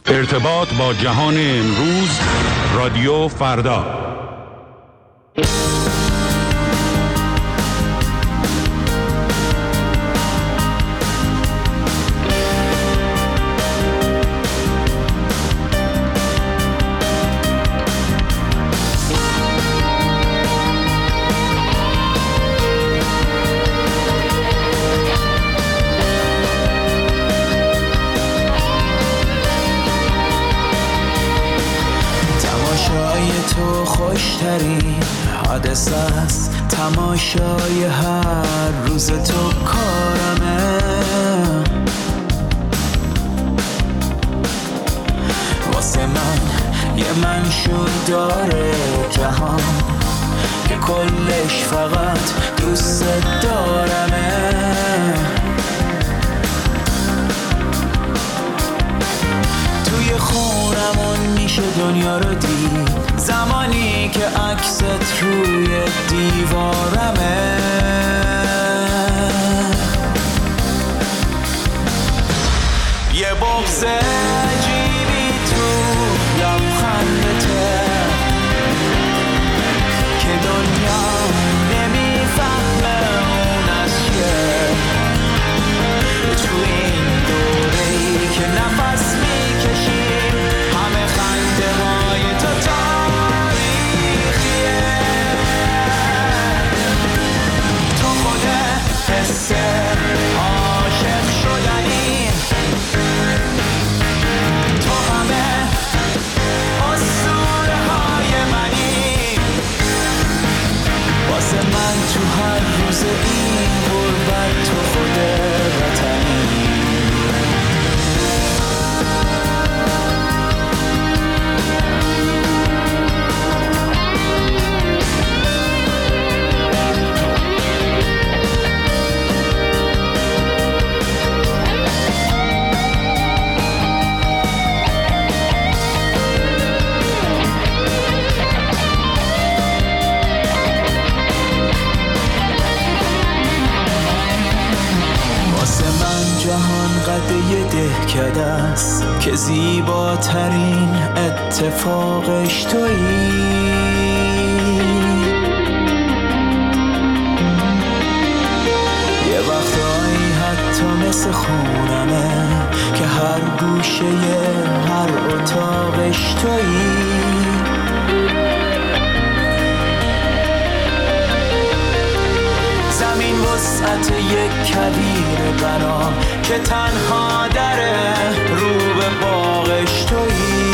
ارتباط با جهان امروز، رادیو فردا. تو خوشترین حادثه است، تماشای هر روز تو کارمه. واسه من یه منشور داره جهان که کلش فقط دوست دارمه. توی خونمون میشه دنیا رو دید زمانی که عکست روی دیوارمه. یه بغض عجیبی تو لبخندته که دنیا نمیفهمه اون از چیه. تو این دوره‌ای که نفس میکشیم همه خنده های تو تاریخیه. تو خود حس عاشق شدنی، تو همه اسطوره های منی. واسه من تو هر روز این غربت تو خود وطنی. جهان قد یه دهکده است که زیباترین اتفاقش تویی. یه وقتایی حتی مثل خونمه که هر گوشه هر اتاقش تویی. زمین وسعت یک کویر برام که تنها دره رو به باغش تویی.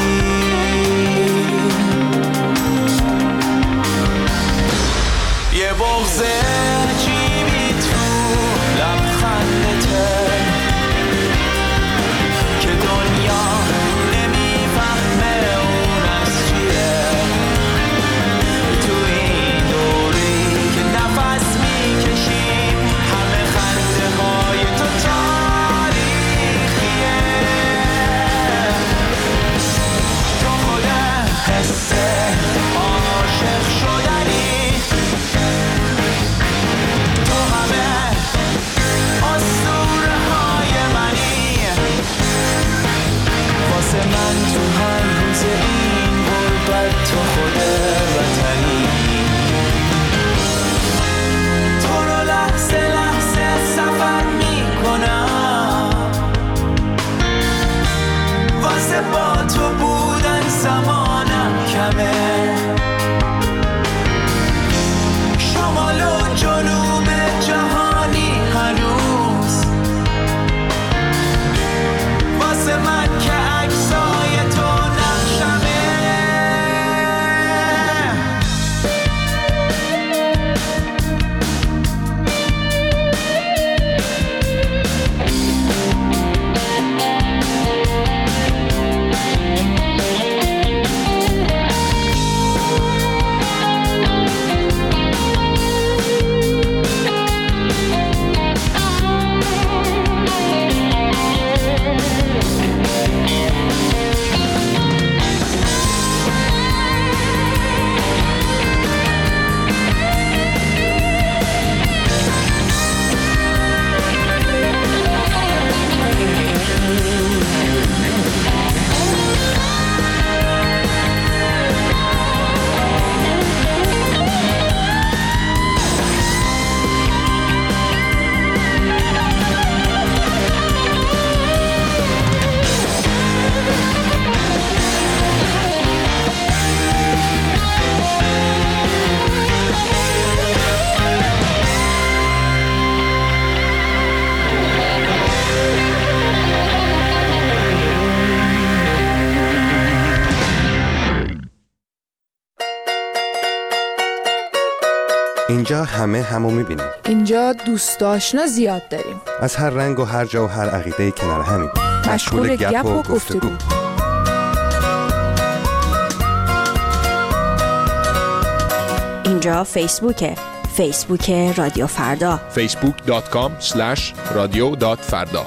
یه بغض عجیبی تو لبخندته که دنیا نمیفهمه اون از چیه. تو این دوری که نفس میکشیم همه خنده های تو تاریخیه. تو خود حس عاشق شدنی، تو همه اسطوره های منی. واسه من تو هر روز این غربت تو خود وطنی. تو رو لحظه لحظه سفر میکنم، واسه با تو بودن زمانم کمه. شمال و جنوب جهانی هنوز واسه من که عکسای تو نقشمه. اینجا همو میبینیم. اینجا دوست آشنا زیاد داریم. از هر رنگ و هر جا و هر عقیده‌ای کنار همیم. مشغول گپ و گفتگو. اینجا فیسبوک رادیو فردا. facebook.com/radio.farda.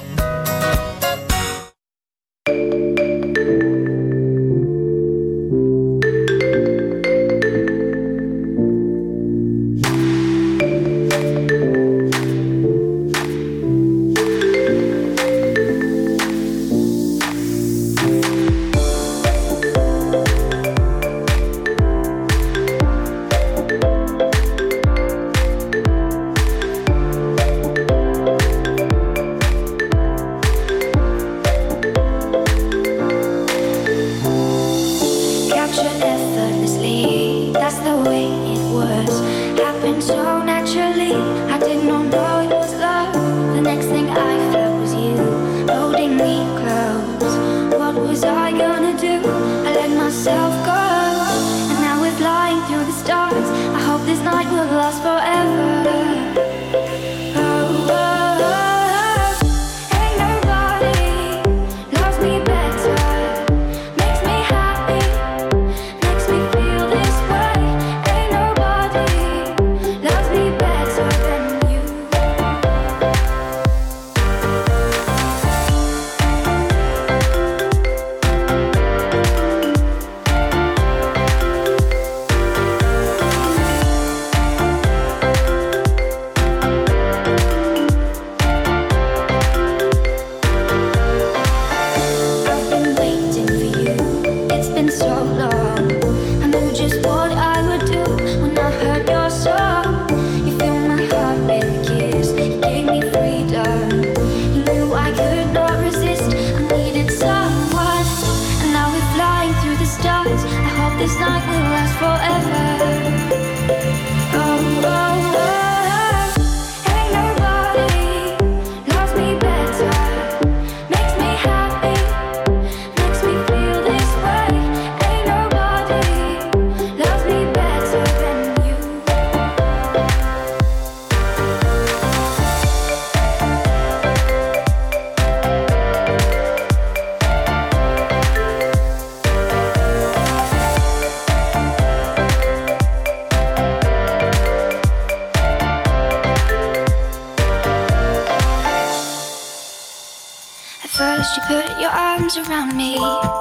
First you put your arms around me,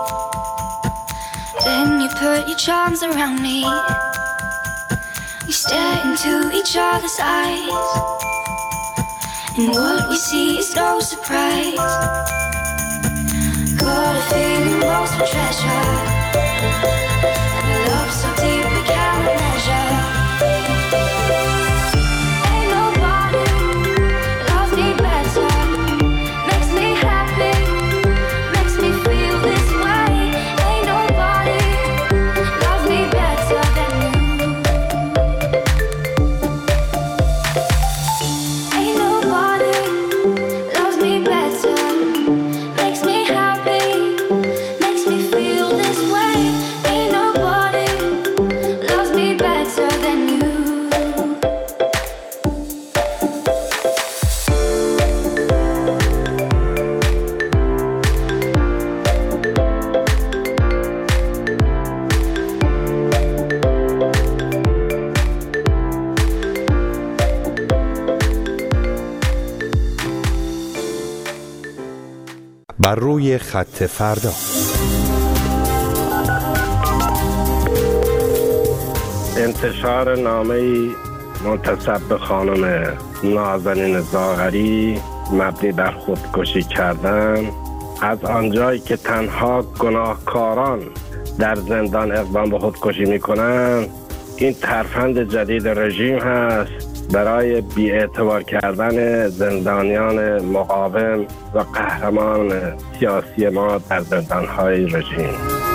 then you put your charms around me. We stare into each other's eyes, and what we see is no surprise. Got a feeling lost for treasure, and a love so deep we can't measure. بر روی خط فردا. انتشار نامه‌ای منتسب به خانم نازنین زاغری مبنی بر خودکشی کردن از آنجایی که تنها گناهکاران در زندان اقدام به خودکشی می‌کنند، این ترفند جدید رژیم هست برای بی‌اعتبار کردن زندانیان مقاوم و قهرمان سیاسی ما در زندان‌های رژیم.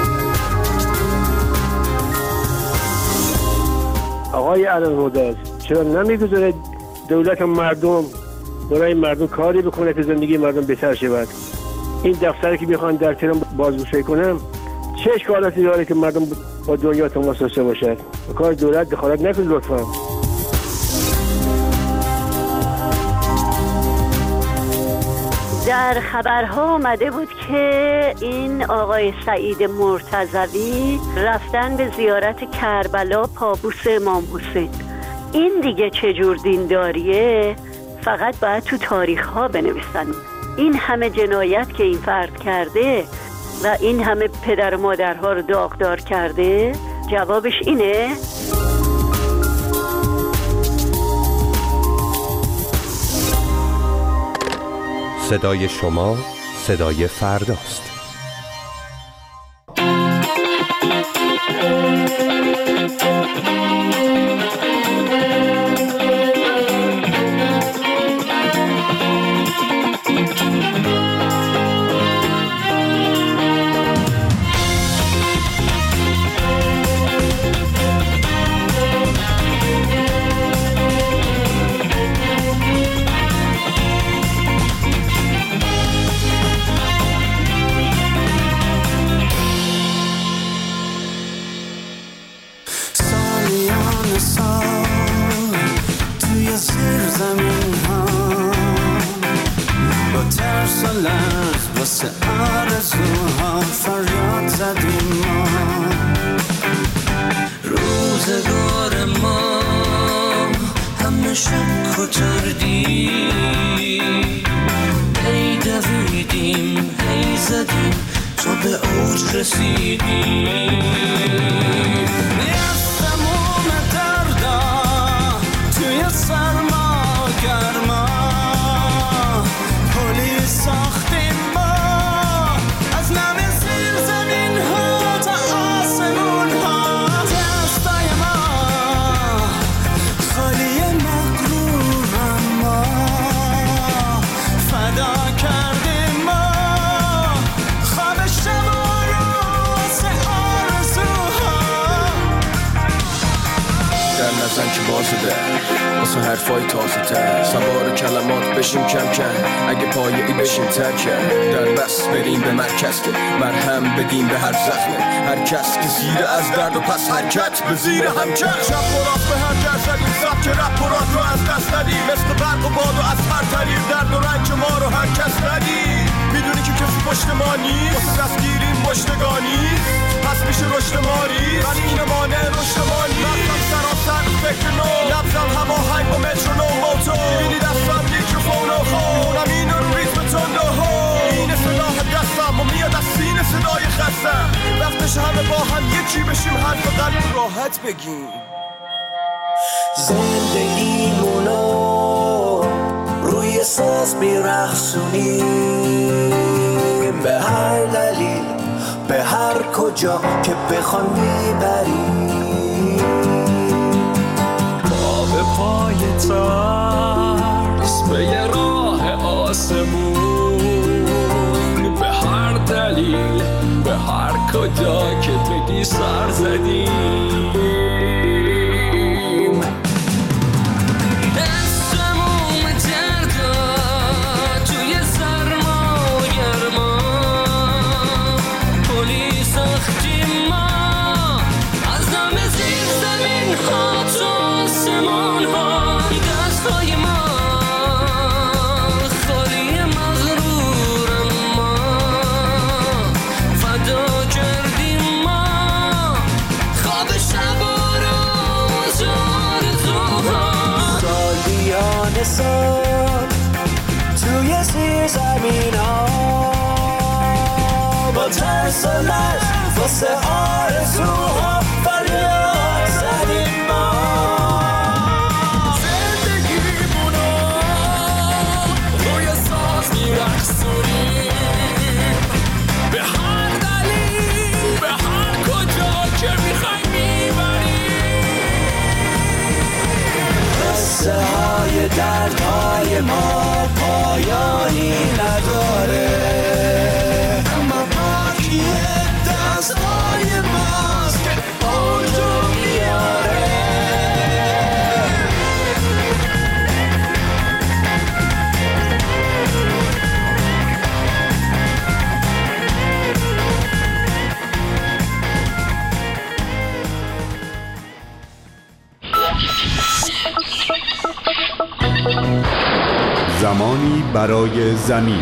آقای علم‌هدی چرا نمیگذاره دولت مردم برای مردم کاری بکنه که زندگی مردم بهتر شود؟ این دفتری که میخوان در تهران بازگشایی کنم چه اشکالاتی داره که مردم با دنیا تماس داشته باشد؟ کار دولت دخالت نکنه لطفا. در خبرها آمده بود که این آقای سعید مرتضوی رفتن به زیارت کربلا پابوس امام حسین. این دیگه چجور دینداریه؟ فقط باید تو تاریخ ها بنویسن. این همه جنایت که این فرد کرده و این همه پدر و مادرها رو داغدار کرده، جوابش اینه؟ صدای شما صدای فرداست. آرزوها فریاد زدیم ما، روزگار ما همه شب کتردی، هی دویدیم هی زدیم تا به اوج رسیدیم. از تموم دردا توی سرما گرما پلی ساختیم ما، از نم زیر زمین ها تا آسمون ها. دستای ما خالی مغرور ما، فدا کردیم ما خواب شب و روز آرزوها. در نزن که بازده واسه حرفای تازه تر، سوار کلمات بشیم کم کم، اگه پایه‌ای بشیم ترکه، در بس بریم به مرکز که مرهم بدیم به هر زخمه، هر کس که زیر از درد و پس حرکت به زیر همچه. شب پراز به هر جر زدیم سب که رب پراز رو از دست ندیم، مثل برق و باد و از هر طریق درد و رنج ما رو هر کس ندیم. میدونی که کسی پشت ما نیست، واسه دست گیریم مشتگانی، پس میشه رشد ماری، ولی این مانع رشد ما نیست. رفتم سراسر فکر نو، نبزم هوا هنگ و مترونوم موتو، میبینی دستم میکروفون و خونم این رو ریتم تند و هو، این سلاح دستم و میاد از سینه صدای خستم. وقتش همه با هم یکی بشیم، حرف قلب راحت بگیم. زندگیمونو روی ساز میرخصونیم، به هر دلیل به هر کجا که بخوان میبریم، پا به پای ترس به یه راه آسمون، به هر دلیل به هر کجا که بگی سر زدیم. توی زیر زمین ها با ترس و لرز واسه آرزوها فریاد زدیم ما. زندگیمونو روی ساز میرخصونیم، به هر دلیل به هر کجا که میخوای میبریم. قصه های دردهای ما پایانی نداره، اما باقی دستای ماست که برای زمین.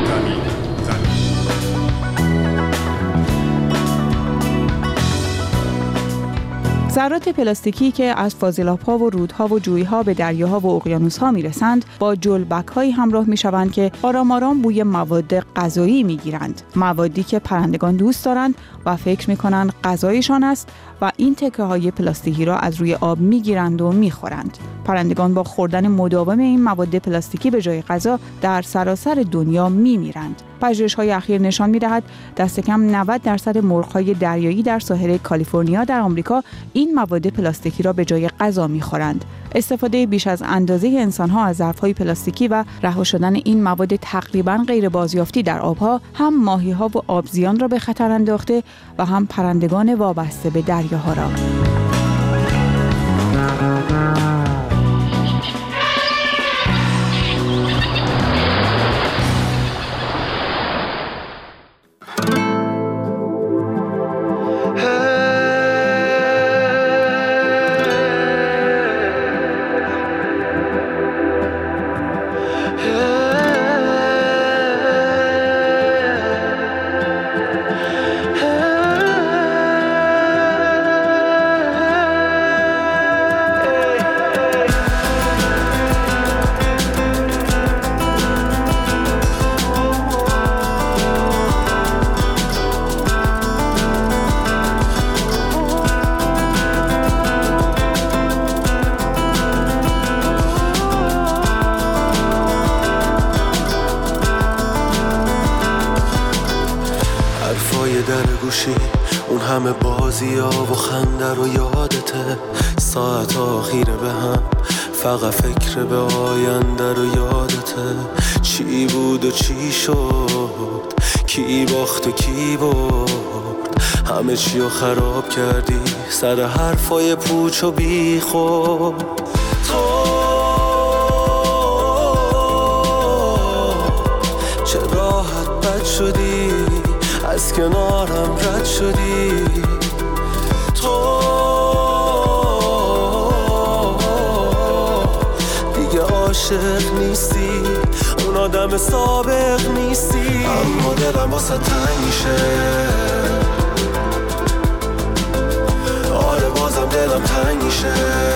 ذرات پلاستیکی که از فاضلاب‌ها و رودها و جوی‌ها به دریاها و اقیانوس‌ها می‌رسند با جلبک‌هایی همراه می‌شوند که آرام آرام بوی مواد غذایی می‌گیرند. موادی که پرندگان دوست دارند و فکر می‌کنند غذایشان است و این تکه‌های پلاستیکی را از روی آب می‌گیرند و می‌خورند. پرندگان با خوردن مداوم این مواد پلاستیکی به جای غذا در سراسر دنیا می‌میرند. پژوهش‌های اخیر نشان می‌دهد دست کم 90% مرغ‌های دریایی در ساحل کالیفرنیا در آمریکا این مواد پلاستیکی را به جای غذا می‌خورند. استفاده بیش از اندازه انسان‌ها از ظرف‌های پلاستیکی و رها شدن این مواد تقریباً غیر بازیافتی در آب‌ها هم ماهی‌ها و آبزیان را به خطر انداخته و هم پرندگان وابسته به دریاها را. اون همه بازی ها و خنده رو یادته، ساعت آخیره به هم فقط فکر به آینده رو یادته. چی بود و چی شد، کی باخت و کی برد، همه چی رو خراب کردی سر حرفای پوچ و بی خود. تو چه راحت بد شدی، از کنارم رد شدی. تو دیگه عاشق نیستی، اون آدم سابق نیستی. اما دلم واسه تنگ میشه، آره بازم دلم تنگ میشه.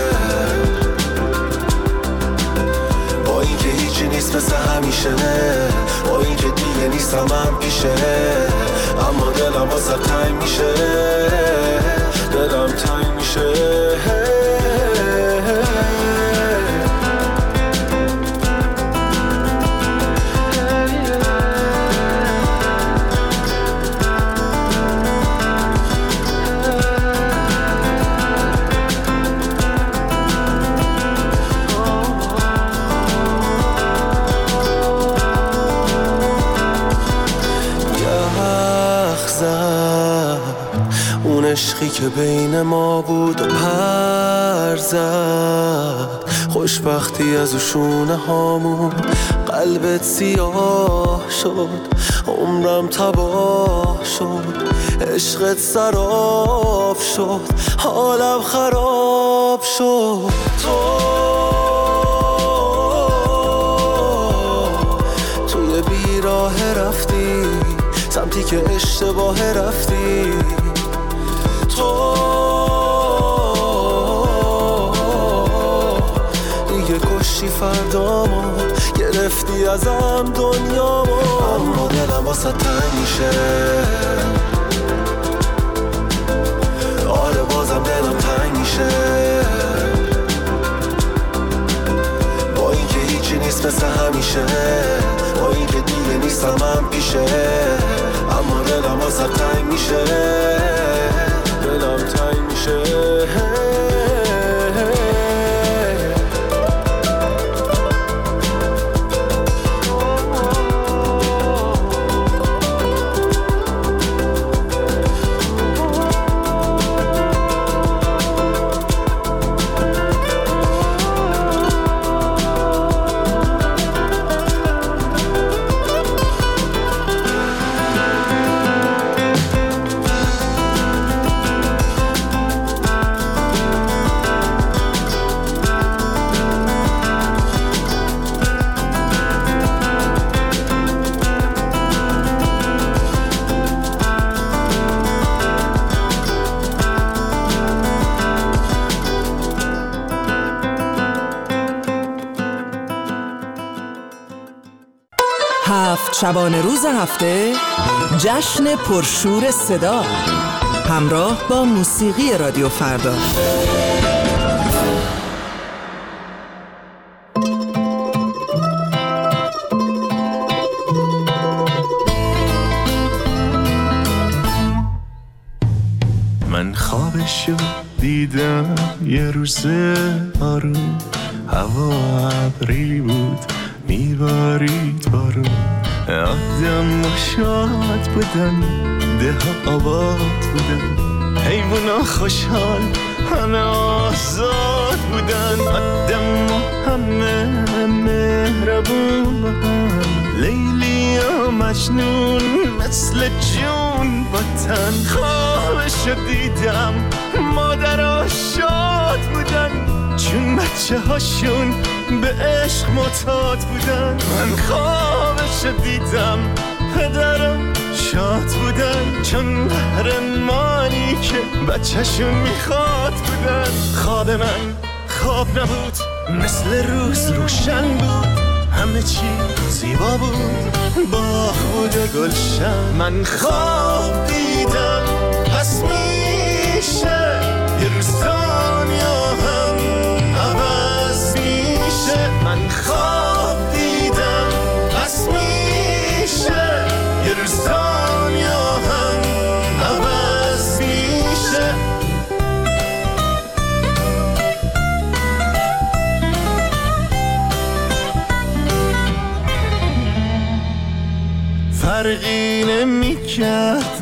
با این که هیچی نیست مثل همیشه، با این که دیگه نیستم من پیشه. اما دلم واسه تنگ میشه، دلم تنگ میشه. اون عشقی که بین ما بود و پر زد، خوشبختی از شونه هامون قلبت سیاه شد. عمرم تباه شد، عشقت سراب شد، حالم خراب شد. توی بیراه رفتی، سمتی که اشتباه رفتی. تو دیگه کشتی فردامو، گرفتی ازم دنیامو. اما دلم واسه تنگ میشه، آره بازم دلم تنگ میشه. با این که هیچی نیست مثل همیشه، با این که دیگه نیستم من پیشه. اما دلم واسه تنگ میشه، دلم تنگ میشه. شبانه روز هفته جشن پرشور صدا همراه با موسیقی رادیو فردا. من خوابشو دیدم یه روز آروم، هوا ابری بود میبارید بارون، آدم و شاد بودن، ده ها آباد بودن، حیونا خوشحال همه آزاد بودن، آدم و همه مهربون با هم، لیلی و مجنون مثل جون با تن. خوابشو دیدم مادرها شاد بودن چون بچه هاشون به عشق معتاد بودن. من خوابشو دیدم پدرم شاد بودن چون قهرمانی که بچه‌شون میخواد بودن. خواب من خواب نبود، مثل روز روشن بود، همه چی زیبا بود، باغ بود و گلشن. من خواب دیدم پس میشه یه روز دنیا هم عوض میشه. من خواب دیدم پس میشه یه روز دنیا هم عوض میشه. فرقی نمیکرد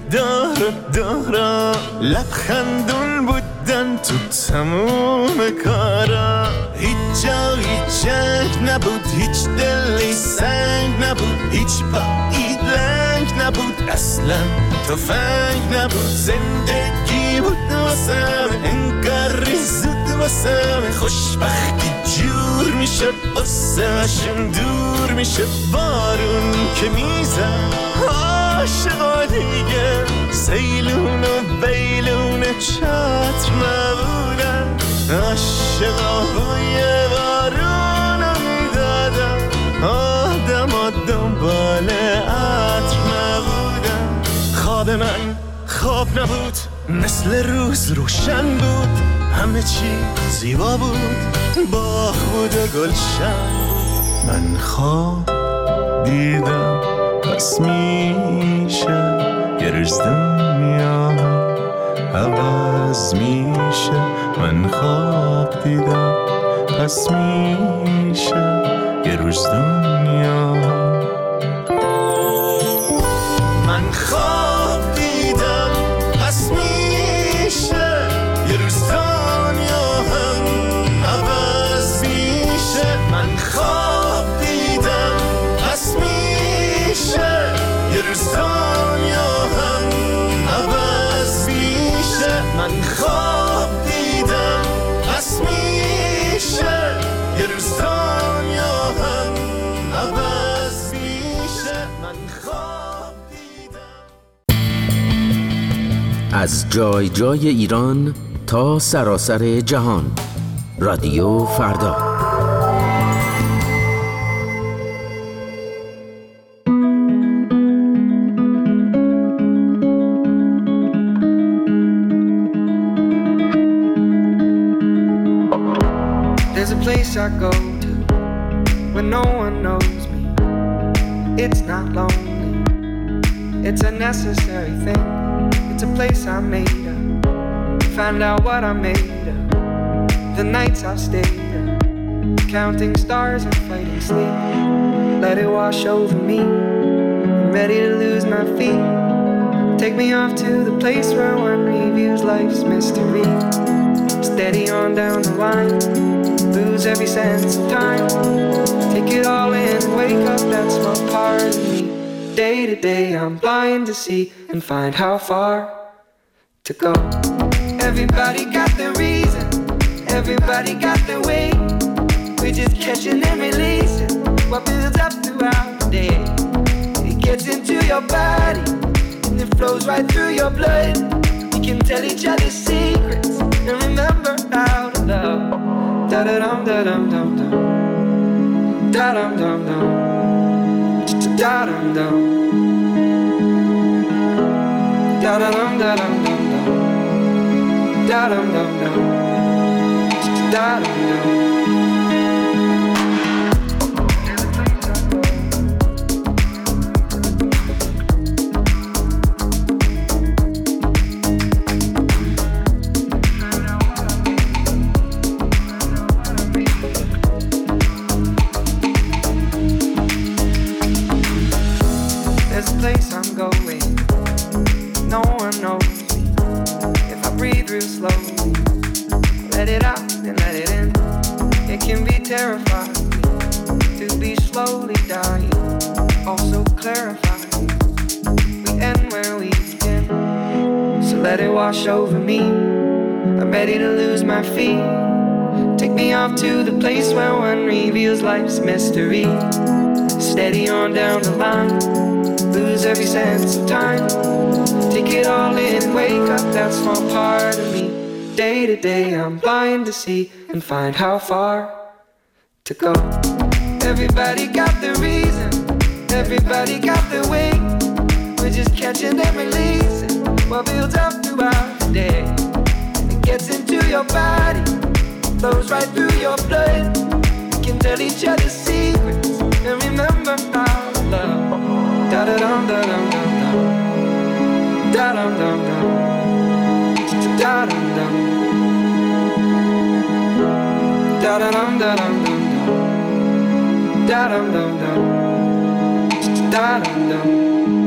نداره لبخندون بودن تو تموم کارا. هیچ جا هیچ جنگ نبود، هیچ دلی سنگ نبود، هیچ پایی لنگ نبود، اصلا تفنگ نبود. زندگی بود واسم انگار زود واسم، خوشبختی جور میشد واسهشون دور میشد. بارون که میزن عاشقا دیگه سیلون و بیلون چتر نبودن، عاشقا بوی بارون رو میدادن، آدم دنبال عطر نبودن. خواب من خواب نبود، مثل روز روشن بود، همه چی زیبا بود، باغ بود و گلشن. من خواب دیدم پس میشه یه روز دنیا عوض میشه. من خواب دیدم پس میشه یه روز دنیا. من خواب دیدم پس میشه یه روز دنیا هم عوض میشه. من خواب دیدم پس میشه یه روز دنیا هم عوض میشه. من خواب دیدم پس میشه یه روز دنیا هم عوض میشه. من خواب از جای جای ایران تا سراسر جهان، رادیو فردا. There's a place I go to when no one knows me. It's not lonely, it's a necessary thing. It's a place I made up, find out what I made of. The nights I've stayed up, counting stars and fighting sleep. Let it wash over me, I'm ready to lose my feet. Take me off to the place where one reviews life's mystery. Steady on down the line, lose every sense of time. Take it all in and wake up that small part of me. Day to day I'm blind to see and find how far to go. Everybody got their reason, everybody got their way. We're just catching and releasing what builds up throughout the day. It gets into your body and it flows right through your blood. We can tell each other secrets and remember how to love. Da-da-dum, da-dum, dum-dum. Da-dum, dum-dum. da dum dum, da dum dum dum dum dum, da dum dum dum, da dum dum. Wash over me, I'm ready to lose my feet. Take me off to the place where one reveals life's mystery. Steady on down the line, lose every sense of time. Take it all in and wake up that small part of me. Day to day I'm blind to see and find how far to go. Everybody got the reason, everybody got the way. We're just catching and releasing what builds up throughout the day. It gets into your body, flows right through your blood. We can tell each other secrets and remember our love. Da da dum da dum dum dum, da dum dum dum, da dum dum, da da dum da dum dum dum, da dum dum dum, da dum dum.